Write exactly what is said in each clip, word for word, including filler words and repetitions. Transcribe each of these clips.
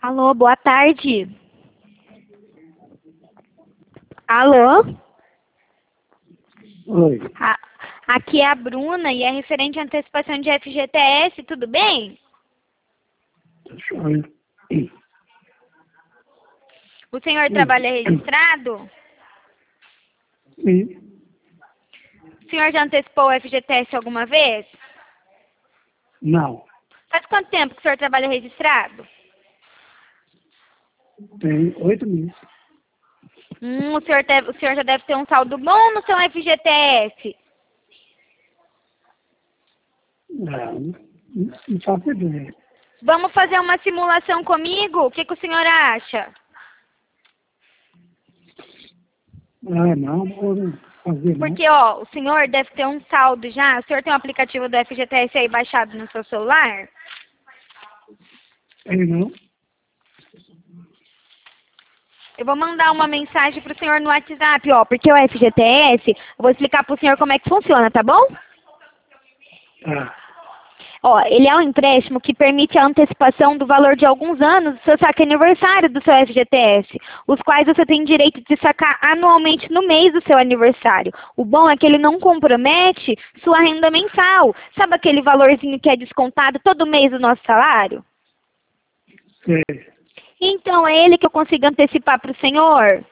Alô, boa tarde. Alô? Oi. A- aqui é a Bruna e é referente à antecipação de F G T S, tudo bem? Deixa eu ver. O senhor trabalha registrado? Sim. O senhor já antecipou o F G T S alguma vez? Não. Faz quanto tempo que o senhor trabalha registrado? Tem oito meses. Hum, o senhor, deve- o senhor já deve ter um saldo bom no seu F G T S. Não, não, não faço ideia. Vamos fazer uma simulação comigo? O que, que o senhor acha? Ah, não, não vou fazer não. Porque, ó, o senhor deve ter um saldo já. O senhor tem o aplicativo do F G T S aí baixado no seu celular? Tem não? Eu vou mandar uma mensagem pro senhor no WhatsApp, ó, porque o F G T S, eu vou explicar pro senhor como é que funciona, tá bom? Tá. Ó, ele é um empréstimo que permite a antecipação do valor de alguns anos do seu saque aniversário do seu F G T S, os quais você tem direito de sacar anualmente no mês do seu aniversário. O bom é que ele não compromete sua renda mensal. Sabe aquele valorzinho que é descontado todo mês do nosso salário? Sei. Então, é ele que eu consigo antecipar para o senhor?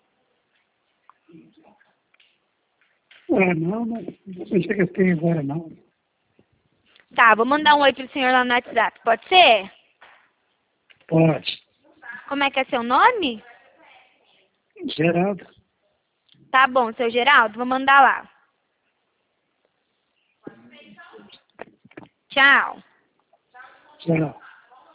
Ah, não, não. Não pensei que tem agora não. Tá, vou mandar um oi pro senhor lá no WhatsApp, pode ser? Pode. Como é que é seu nome? Geraldo. Tá bom, seu Geraldo, vou mandar lá. Tchau. Tchau.